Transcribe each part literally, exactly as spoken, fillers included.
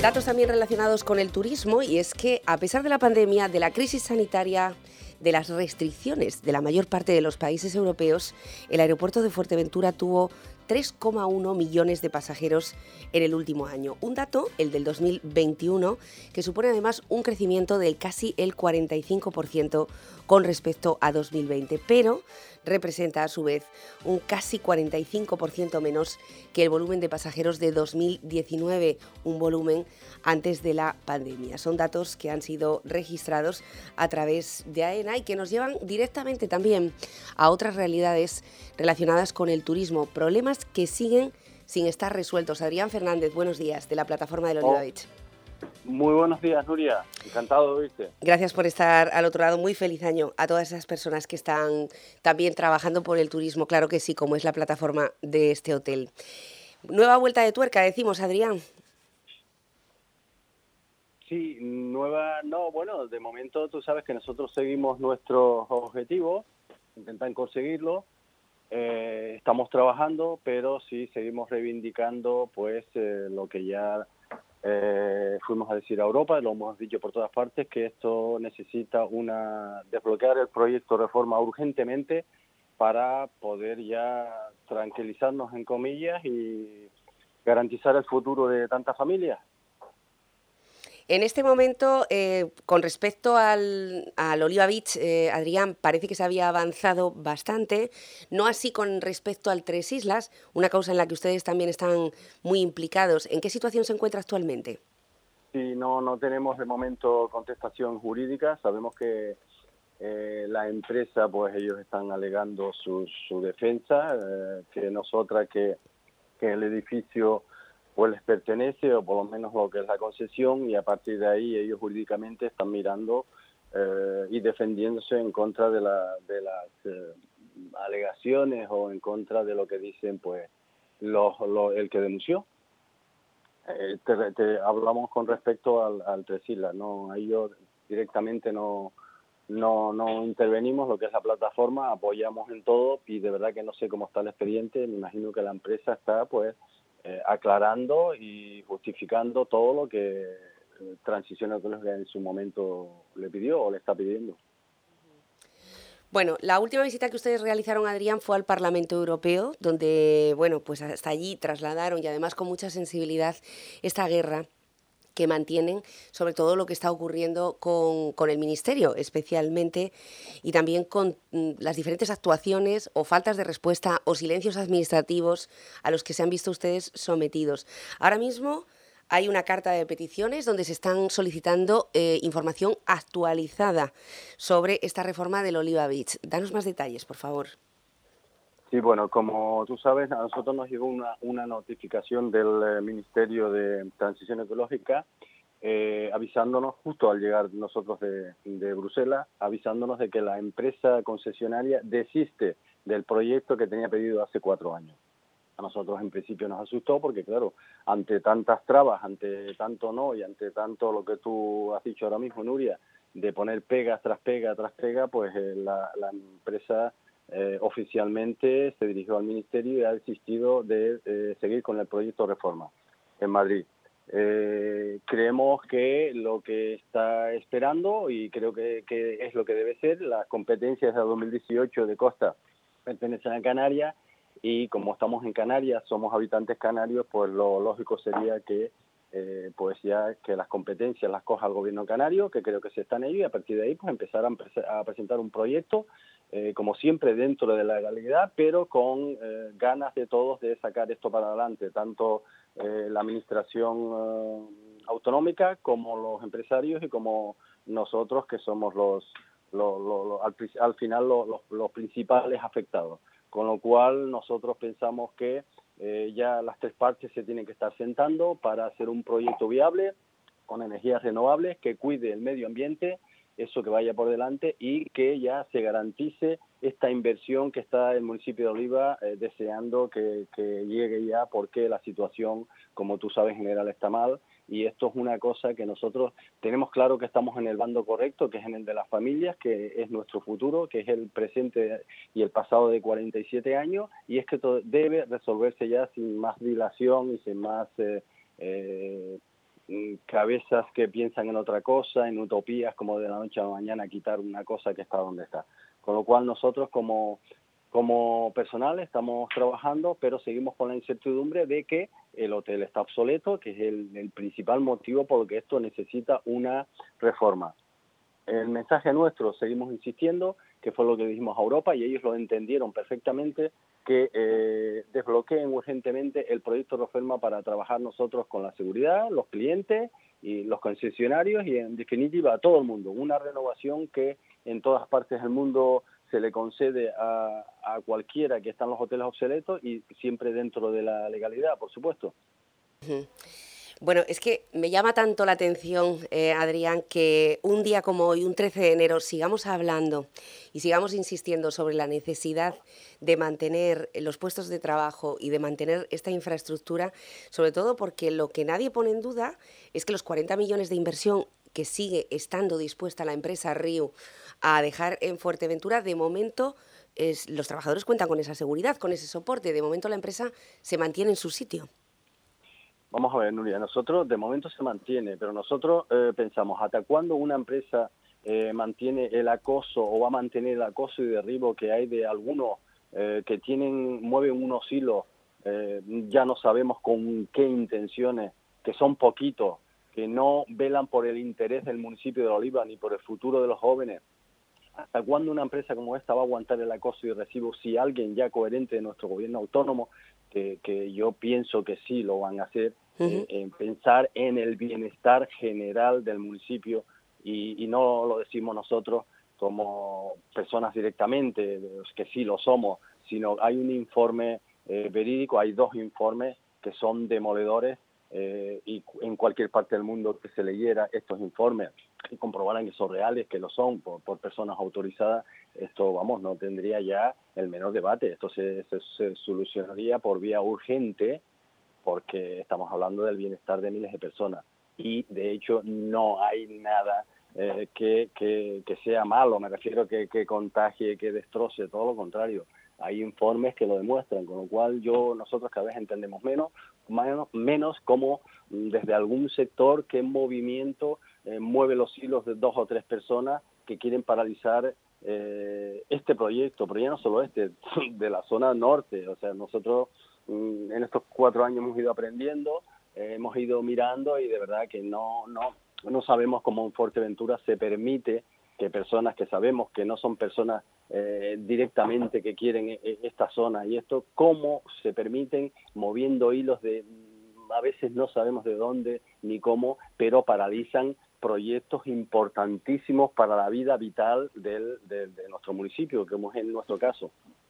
Datos también relacionados con el turismo, y es que a pesar de la pandemia, de la crisis sanitaria, de las restricciones de la mayor parte de los países europeos, el aeropuerto de Fuerteventura tuvo tres coma uno millones de pasajeros en el último año. Un dato, el del dos mil veintiuno, que supone además un crecimiento del casi el cuarenta y cinco por ciento con respecto a dos mil veinte, pero representa a su vez un casi cuarenta y cinco por ciento menos que el volumen de pasajeros de dos mil diecinueve, un volumen antes de la pandemia. Son datos que han sido registrados a través de AENA y que nos llevan directamente también a otras realidades relacionadas con el turismo, problemas que siguen sin estar resueltos. Adrián Fernández, buenos días, de la plataforma del Oliva Beach. Muy buenos días, Nuria. Encantado de oírte. Gracias por estar al otro lado. Muy feliz año a todas esas personas que están también trabajando por el turismo, claro que sí, como es la plataforma de este hotel. Nueva vuelta de tuerca, decimos, Adrián. Sí, nueva, no, bueno, de momento tú sabes que nosotros seguimos nuestros objetivos, intentan conseguirlo, eh, estamos trabajando, pero sí seguimos reivindicando pues eh, lo que ya eh, fuimos a decir a Europa, lo hemos dicho por todas partes, que esto necesita una desbloquear el proyecto de reforma urgentemente para poder ya tranquilizarnos, en comillas, y garantizar el futuro de tantas familias. En este momento, eh, con respecto al, al Oliva Beach, eh, Adrián, parece que se había avanzado bastante, no así con respecto al Tres Islas, una causa en la que ustedes también están muy implicados. ¿En qué situación se encuentra actualmente? Sí, no, no tenemos de momento contestación jurídica, sabemos que eh, la empresa, pues ellos están alegando su, su defensa, eh, que nosotras, que, que el edificio pues les pertenece, o por lo menos lo que es la concesión, y a partir de ahí ellos jurídicamente están mirando eh, y defendiéndose en contra de, la, de las eh, alegaciones o en contra de lo que dicen pues los, los, el que denunció. Eh, te, te hablamos con respecto al, al Tres Islas, no, ahí yo directamente no, no, no intervenimos, lo que es la plataforma, apoyamos en todo, y de verdad que no sé cómo está el expediente, me imagino que la empresa está pues Eh, aclarando y justificando todo lo que eh, Transición Ecológica en su momento le pidió o le está pidiendo. Bueno, la última visita que ustedes realizaron, Adrián, fue al Parlamento Europeo, donde, bueno, pues hasta allí trasladaron, y además con mucha sensibilidad, esta guerra que mantienen sobre todo lo que está ocurriendo con, con el Ministerio, especialmente, y también con mm, las diferentes actuaciones o faltas de respuesta o silencios administrativos a los que se han visto ustedes sometidos. Ahora mismo hay una carta de peticiones donde se están solicitando eh, información actualizada sobre esta reforma del Oliva Beach. Danos más detalles, por favor. Sí, bueno, como tú sabes, a nosotros nos llegó una, una notificación del eh, Ministerio de Transición Ecológica eh, avisándonos, justo al llegar nosotros de, de Bruselas, avisándonos de que la empresa concesionaria desiste del proyecto que tenía pedido hace cuatro años. A nosotros en principio nos asustó porque, claro, ante tantas trabas, ante tanto no y ante tanto lo que tú has dicho ahora mismo, Nuria, de poner pegas tras pega tras pega, pues eh, la, la empresa eh, oficialmente se dirigió al Ministerio y ha desistido de eh, seguir con el proyecto de reforma en Madrid. Eh, creemos que lo que está esperando, y creo que, que es lo que debe ser, las competencias de dos mil dieciocho de Costa pertenecen a Canarias, y como estamos en Canarias, somos habitantes canarios, pues lo lógico sería que eh, pues ya que las competencias las coja el gobierno canario, que creo que se está en ello, y a partir de ahí pues empezar a, a presentar un proyecto, eh, como siempre dentro de la legalidad, pero con eh, ganas de todos de sacar esto para adelante, tanto eh, la administración eh, autonómica como los empresarios y como nosotros, que somos los, los, los, los al, al final los, los, los principales afectados. Con lo cual nosotros pensamos que eh, ya las tres partes se tienen que estar sentando para hacer un proyecto viable con energías renovables que cuide el medio ambiente, eso que vaya por delante, y que ya se garantice esta inversión que está el municipio de Oliva eh, deseando que, que llegue ya, porque la situación, como tú sabes, en general está mal. Y esto es una cosa que nosotros tenemos claro que estamos en el bando correcto, que es en el de las familias, que es nuestro futuro, que es el presente y el pasado de cuarenta y siete años, y es que todo debe resolverse ya sin más dilación y sin más eh, eh, mm, cabezas que piensan en otra cosa, en utopías como de la noche a la mañana quitar una cosa que está donde está. Con lo cual nosotros como, como personal estamos trabajando, pero seguimos con la incertidumbre de que el hotel está obsoleto, que es el, el principal motivo por el que esto necesita una reforma. El mensaje nuestro, seguimos insistiendo, que fue lo que dijimos a Europa y ellos lo entendieron perfectamente, que eh, desbloqueen urgentemente el proyecto de reforma para trabajar nosotros con la seguridad, los clientes y los concesionarios y en definitiva a todo el mundo. Una renovación que en todas partes del mundo se le concede a, a cualquiera que está en los hoteles obsoletos y siempre dentro de la legalidad, por supuesto. Uh-huh. Bueno, es que me llama tanto la atención, eh, Adrián, que un día como hoy, un trece de enero, sigamos hablando y sigamos insistiendo sobre la necesidad de mantener los puestos de trabajo y de mantener esta infraestructura, sobre todo porque lo que nadie pone en duda es que los cuarenta millones de inversión que sigue estando dispuesta la empresa Riu a dejar en Fuerteventura, de momento es, los trabajadores cuentan con esa seguridad, con ese soporte, de momento la empresa se mantiene en su sitio. Vamos a ver, Nuria, nosotros de momento se mantiene, pero nosotros eh, pensamos, ¿hasta cuándo una empresa eh, mantiene el acoso o va a mantener el acoso y derribo que hay de algunos eh, que tienen, mueven unos hilos, eh, ya no sabemos con qué intenciones, que son poquitos, que no velan por el interés del municipio de Oliva ni por el futuro de los jóvenes? ¿Hasta cuándo una empresa como esta va a aguantar el acoso y recibo si alguien ya coherente de nuestro gobierno autónomo, que, que yo pienso que sí lo van a hacer, uh-huh. eh, en pensar en el bienestar general del municipio y, y no lo decimos nosotros como personas directamente, que sí lo somos, sino hay un informe eh, verídico, hay dos informes que son demoledores eh, y en cualquier parte del mundo que se leyera estos informes y comprobaran que son reales, que lo son por, por personas autorizadas, esto, vamos, no tendría ya el menor debate. Esto se, se, se solucionaría por vía urgente porque estamos hablando del bienestar de miles de personas y, de hecho, no hay nada eh, que, que, que sea malo, me refiero que, que contagie, que destroce, todo lo contrario. Hay informes que lo demuestran, con lo cual yo nosotros cada vez entendemos menos, menos, menos cómo desde algún sector qué movimiento eh, mueve los hilos de dos o tres personas que quieren paralizar eh, este proyecto, pero ya no solo este, de la zona norte. O sea, nosotros mm, en estos cuatro años hemos ido aprendiendo, eh, hemos ido mirando y de verdad que no, no, no sabemos cómo en Fuerteventura se permite que personas que sabemos que no son personas eh, directamente que quieren esta zona y esto, cómo se permiten moviendo hilos de, a veces no sabemos de dónde ni cómo, pero paralizan proyectos importantísimos para la vida vital del, de, de nuestro municipio, como es en nuestro caso.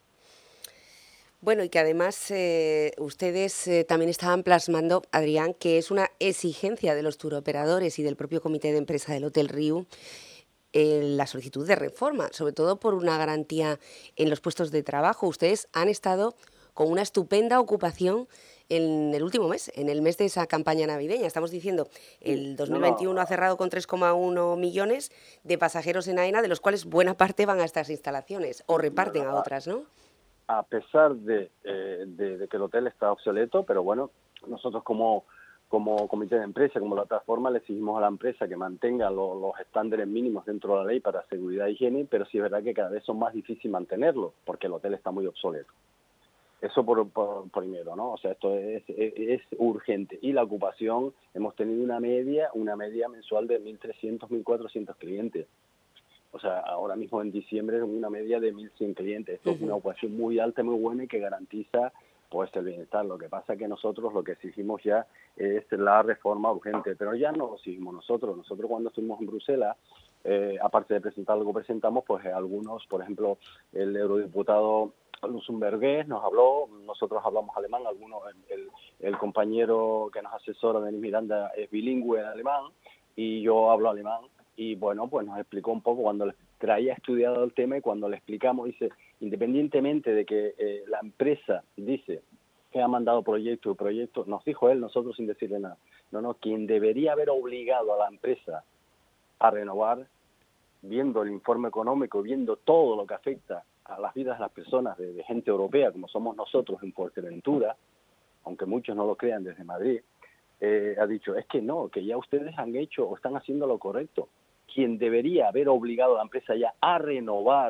Bueno, y que además eh, ustedes eh, también estaban plasmando, Adrián, que es una exigencia de los turoperadores y del propio comité de empresa del Hotel Riu, la solicitud de reforma, sobre todo por una garantía en los puestos de trabajo. Ustedes han estado con una estupenda ocupación en el último mes, en el mes de esa campaña navideña. Estamos diciendo, el dos mil veintiuno no, no. ha cerrado con tres coma uno millones de pasajeros en AENA, de los cuales buena parte van a estas instalaciones o reparten no, no, a otras, ¿no? A pesar de, eh, de, de que el hotel está obsoleto, pero bueno, nosotros como... como comité de empresa, como la plataforma, le exigimos a la empresa que mantenga lo, los estándares mínimos dentro de la ley para seguridad e higiene, pero sí es verdad que cada vez son más difíciles mantenerlo, porque el hotel está muy obsoleto. Eso por, por primero, ¿no? O sea, esto es, es, es urgente. Y la ocupación, hemos tenido una media, una media mensual de mil trescientos, mil cuatrocientos clientes. O sea, ahora mismo en diciembre es una media de mil cien clientes. Esto uh-huh. es una ocupación muy alta, muy buena y que garantiza pues el bienestar. Lo que pasa es que nosotros lo que exigimos ya es la reforma urgente, pero ya no lo exigimos nosotros. Nosotros cuando estuvimos en Bruselas, eh, aparte de presentar lo que presentamos, pues eh, algunos, por ejemplo, el eurodiputado Luxemburgués nos habló, nosotros hablamos alemán, algunos, el, el, el compañero que nos asesora, Denis Miranda, es bilingüe en alemán y yo hablo alemán y bueno, pues nos explicó un poco cuando les traía estudiado el tema y cuando le explicamos, dice, independientemente de que eh, la empresa dice que ha mandado proyecto y proyecto, nos dijo él, nosotros sin decirle nada, no, no, quien debería haber obligado a la empresa a renovar, viendo el informe económico, viendo todo lo que afecta a las vidas de las personas, de, de gente europea, como somos nosotros en Fuerteventura, aunque muchos no lo crean desde Madrid, eh, ha dicho, es que no, que ya ustedes han hecho o están haciendo lo correcto. Quien debería haber obligado a la empresa ya a renovar,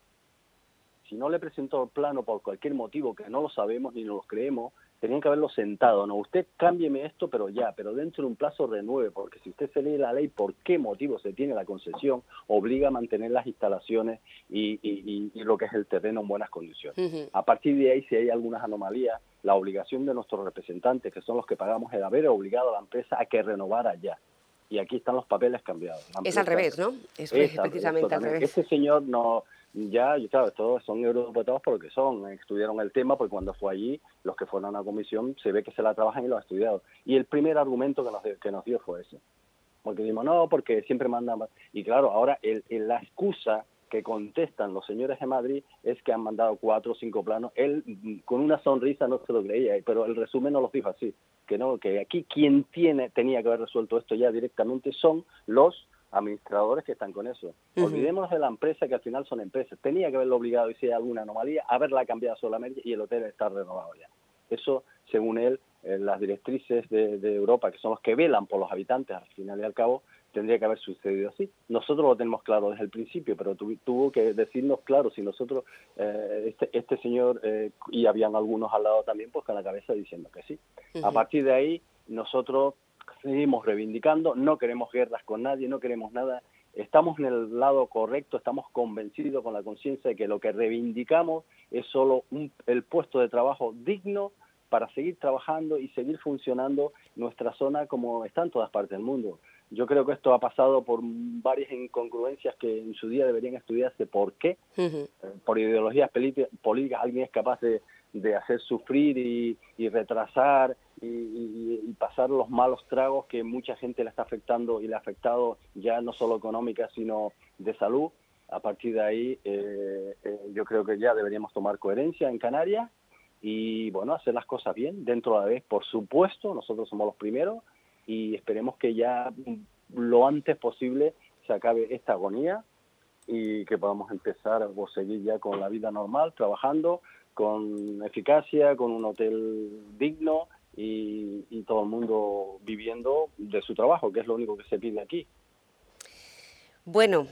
si no le presentó el plano por cualquier motivo que no lo sabemos ni nos lo creemos, tenían que haberlo sentado, ¿no? Usted cámbieme esto, pero ya, pero dentro de un plazo renueve, porque si usted se lee la ley, ¿por qué motivo se tiene la concesión? Obliga a mantener las instalaciones y, y, y, y lo que es el terreno en buenas condiciones. Uh-huh. A partir de ahí, si hay algunas anomalías, la obligación de nuestros representantes, que son los que pagamos, es haber obligado a la empresa a que renovara ya. Y aquí están los papeles cambiados. Es al revés, ¿no? Es, es precisamente al revés. Este señor no... Ya, claro, todos son eurodiputados porque son, estudiaron el tema, porque cuando fue allí, los que fueron a la comisión, se ve que se la trabajan y lo han estudiado. Y el primer argumento que nos, que nos dio fue ese. Porque dijimos, no, porque siempre mandan... Y claro, ahora el, el, la excusa que contestan los señores de Madrid es que han mandado cuatro o cinco planos. Él, con una sonrisa, no se lo creía, pero el resumen no los dijo así. Que no, que aquí quien tiene tenía que haber resuelto esto ya directamente son los administradores que están con eso. Uh-huh. Olvidémonos de la empresa, que al final son empresas. Tenía que haberlo obligado, y si hay alguna anomalía, haberla cambiado solamente y el hotel está renovado ya. Eso, según él, eh, las directrices de, de Europa, que son los que velan por los habitantes, al final y al cabo, tendría que haber sucedido así. Nosotros lo tenemos claro desde el principio, pero tu, tuvo que decirnos claro si nosotros, eh, este, este señor, eh, y habían algunos al lado también, pues con la cabeza diciendo que sí. Uh-huh. A partir de ahí, nosotros seguimos reivindicando, no queremos guerras con nadie, no queremos nada, estamos en el lado correcto, estamos convencidos con la conciencia de que lo que reivindicamos es solo un, el puesto de trabajo digno para seguir trabajando y seguir funcionando nuestra zona como está en todas partes del mundo. Yo creo que esto ha pasado por varias incongruencias que en su día deberían estudiarse. ¿Por qué? Uh-huh. Por ideologías políticas alguien es capaz de, de hacer sufrir y, y retrasar y, y, y pasar los malos tragos que mucha gente le está afectando y le ha afectado ya no solo económica sino de salud. A partir de ahí eh, eh, yo creo que ya deberíamos tomar coherencia en Canarias y bueno, hacer las cosas bien dentro de la vez, por supuesto, nosotros somos los primeros y esperemos que ya lo antes posible se acabe esta agonía y que podamos empezar o seguir ya con la vida normal, trabajando con eficacia, con un hotel digno y, y todo el mundo viviendo de su trabajo, que es lo único que se pide aquí. Bueno,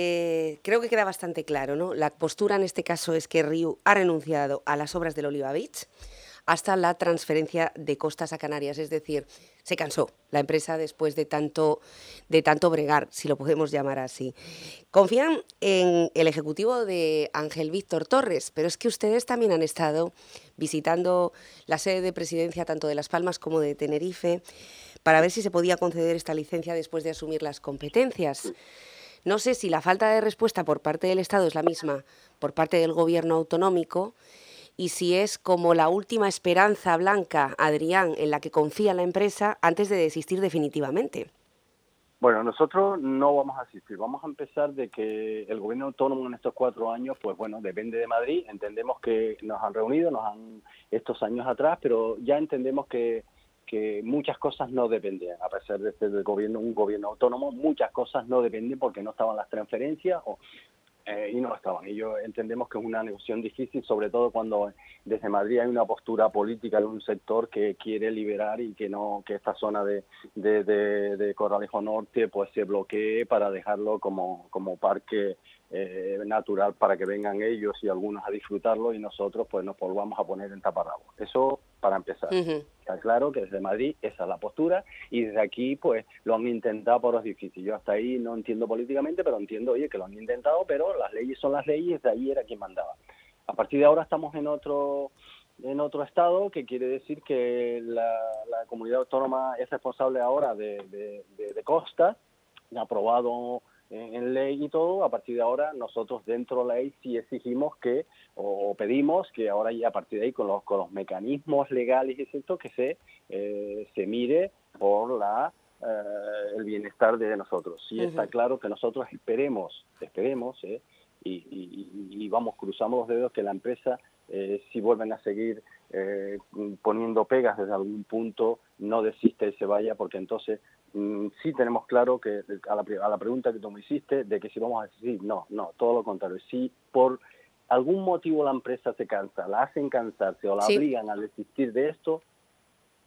eh, creo que queda bastante claro, ¿no? La postura en este caso es que Riu ha renunciado a las obras del Oliva Beach hasta la transferencia de costas a Canarias, es decir, se cansó la empresa después de tanto, de tanto bregar, si lo podemos llamar así. Confían en el ejecutivo de Ángel Víctor Torres, pero es que ustedes también han estado visitando la sede de presidencia tanto de Las Palmas como de Tenerife para ver si se podía conceder esta licencia después de asumir las competencias. No sé si la falta de respuesta por parte del Estado es la misma por parte del gobierno autonómico y si es como la última esperanza blanca, Adrián, en la que confía la empresa antes de desistir definitivamente. Bueno, nosotros no vamos a asistir. Vamos a empezar de que el gobierno autónomo en estos cuatro años, pues bueno, depende de Madrid. Entendemos que nos han reunido, nos han estos años atrás, pero ya entendemos que que muchas cosas no dependían, a pesar de ser el gobierno, un gobierno autónomo, muchas cosas no dependen porque no estaban las transferencias o, eh, y no estaban. Y yo entendemos que es una negociación difícil, sobre todo cuando desde Madrid hay una postura política de un sector que quiere liberar y que no que esta zona de, de, de, de Corralejo Norte pues se bloquee para dejarlo como, como parque eh, natural para que vengan ellos y algunos a disfrutarlo y nosotros pues nos volvamos a poner en taparrabos. Eso para empezar. Uh-huh. Está claro que desde Madrid esa es la postura y desde aquí pues lo han intentado, pero es difícil. Yo hasta ahí no entiendo políticamente, pero entiendo, oye, que lo han intentado, pero las leyes son las leyes, de ahí era quien mandaba. A partir de ahora estamos en otro en otro estado, que quiere decir que la, la comunidad autónoma es responsable ahora de, de, de, de costas, ha aprobado en, en ley y todo. A partir de ahora nosotros dentro de la ley sí exigimos que o pedimos que ahora ya a partir de ahí con los, con los mecanismos legales y esto que se eh, se mire por la eh, el bienestar de nosotros. Sí, uh-huh. Está claro que nosotros esperemos esperemos eh, y, y, y vamos cruzamos los dedos que la empresa eh, si vuelven a seguir eh, poniendo pegas desde algún punto no desiste y se vaya, porque entonces mm, sí tenemos claro que a la, a la pregunta que tú me hiciste de que si vamos a decir no, no, todo lo contrario. Si por algún motivo la empresa se cansa, la hacen cansarse o la sí. obligan a desistir de esto,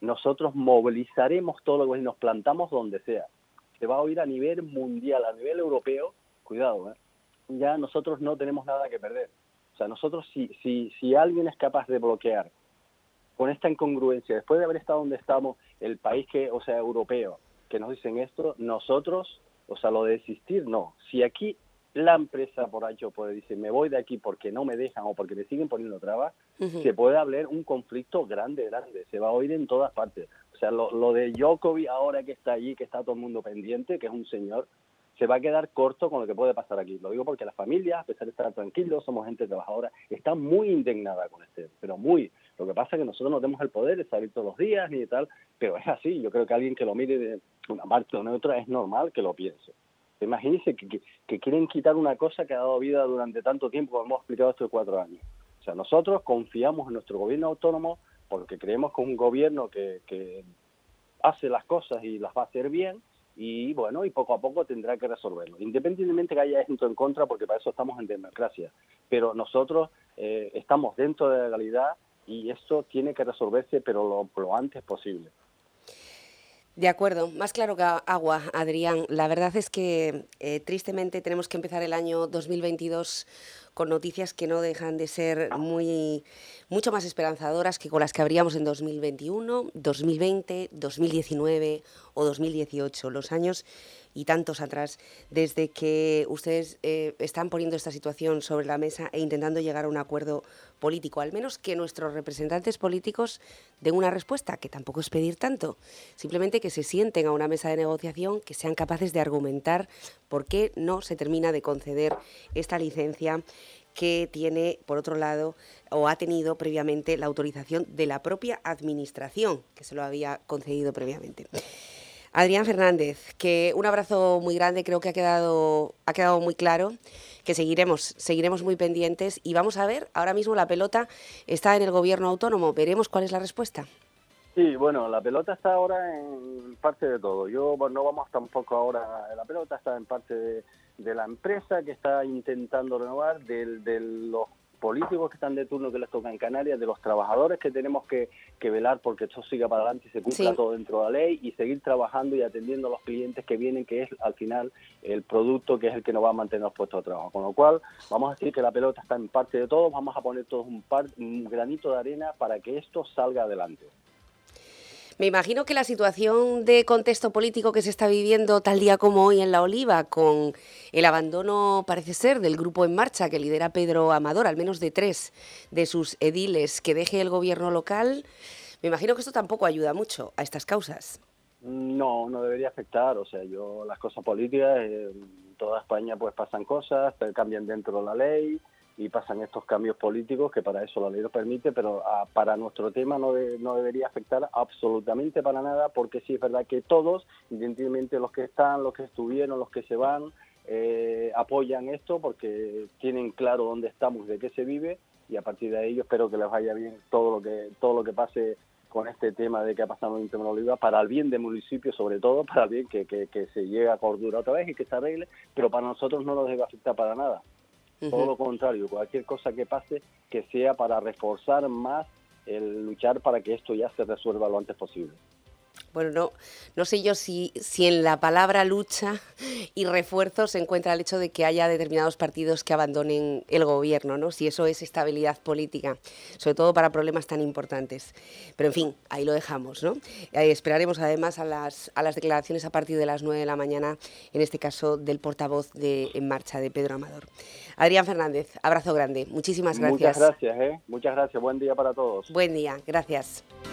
nosotros movilizaremos todo lo que nos plantamos donde sea. Se va a oír a nivel mundial, a nivel europeo, cuidado, ¿eh? Ya nosotros no tenemos nada que perder. O sea, nosotros si, si, si alguien es capaz de bloquear con esta incongruencia, después de haber estado donde estamos, el país que, o sea, europeo, que nos dicen esto, nosotros, o sea, lo de desistir, no. Si aquí la empresa por hecho puede decir, me voy de aquí porque no me dejan o porque me siguen poniendo trabas, uh-huh. se puede hablar un conflicto grande, grande, se va a oír en todas partes. O sea, lo, lo de Djokovic ahora que está allí, que está todo el mundo pendiente, que es un señor, se va a quedar corto con lo que puede pasar aquí. Lo digo porque las familias, a pesar de estar tranquilos, somos gente trabajadora, están muy indignadas con este, pero muy. Lo que pasa es que nosotros no tenemos el poder de salir todos los días ni de tal, pero es así. Yo creo que alguien que lo mire de una parte o de otra es normal que lo piense. Imagínense que, que, que quieren quitar una cosa que ha dado vida durante tanto tiempo, como hemos explicado estos cuatro años. O sea, nosotros confiamos en nuestro gobierno autónomo porque creemos que es un gobierno que, que hace las cosas y las va a hacer bien, y bueno, y poco a poco tendrá que resolverlo, independientemente que haya gente en contra, porque para eso estamos en democracia. Pero nosotros eh, estamos dentro de la legalidad y esto tiene que resolverse, pero lo, lo antes posible. De acuerdo, más claro que agua, Adrián. La verdad es que eh, tristemente tenemos que empezar el año dos mil veintidós con noticias que no dejan de ser muy mucho más esperanzadoras que con las que habríamos en dos mil veintiuno, dos mil veinte, dos mil diecinueve o dos mil dieciocho, los años y tantos atrás, desde que ustedes eh, están poniendo esta situación sobre la mesa e intentando llegar a un acuerdo político, al menos que nuestros representantes políticos den una respuesta, que tampoco es pedir tanto, simplemente que se sienten a una mesa de negociación, que sean capaces de argumentar por qué no se termina de conceder esta licencia que tiene, por otro lado, o ha tenido previamente la autorización de la propia Administración, que se lo había concedido previamente. Adrián Fernández, que un abrazo muy grande, creo que ha quedado, ha quedado muy claro, que seguiremos, seguiremos muy pendientes y vamos a ver, ahora mismo la pelota está en el gobierno autónomo, veremos cuál es la respuesta. Sí, bueno, la pelota está ahora en parte de todo. Yo bueno, no vamos tampoco ahora, la pelota está en parte de, de la empresa que está intentando renovar, de, de los políticos que están de turno que les toca en Canarias, de los trabajadores que tenemos que, que velar porque esto siga para adelante y se cumpla sí. todo dentro de la ley y seguir trabajando y atendiendo a los clientes que vienen, que es al final el producto que es el que nos va a mantener los puestos de trabajo. Con lo cual, vamos a decir que la pelota está en parte de todos, vamos a poner todos un, par, un granito de arena para que esto salga adelante. Me imagino que la situación de contexto político que se está viviendo tal día como hoy en La Oliva, con el abandono, parece ser, del grupo En Marcha que lidera Pedro Amador, al menos de tres de sus ediles, que deje el gobierno local, me imagino que esto tampoco ayuda mucho a estas causas. No, no debería afectar. O sea, yo las cosas políticas, eh, en toda España pues pasan cosas, cambian dentro de la ley y pasan estos cambios políticos que para eso la ley lo permite, pero a, para nuestro tema no, de, no debería afectar absolutamente para nada, porque sí es verdad que todos, independientemente los que están, los que estuvieron, los que se van, eh, apoyan esto porque tienen claro dónde estamos, de qué se vive, y a partir de ahí yo espero que les vaya bien todo lo que todo lo que pase con este tema de que ha pasado en Oliva, para el bien del municipio, sobre todo, para el bien que, que, que se llegue a cordura otra vez y que se arregle, pero para nosotros no nos debe afectar para nada. Todo lo contrario, cualquier cosa que pase, que sea para reforzar más el luchar para que esto ya se resuelva lo antes posible. Bueno, no, no sé yo si, si en la palabra lucha y refuerzo se encuentra el hecho de que haya determinados partidos que abandonen el gobierno, ¿no? Si eso es estabilidad política, sobre todo para problemas tan importantes. Pero en fin, ahí lo dejamos, ¿no? Eh, esperaremos además a las, a las declaraciones a partir de las nueve de la mañana, en este caso del portavoz de En Marcha, de Pedro Amador. Adrián Fernández, abrazo grande, muchísimas gracias. Muchas gracias, ¿eh? Muchas gracias, buen día para todos. Buen día, gracias.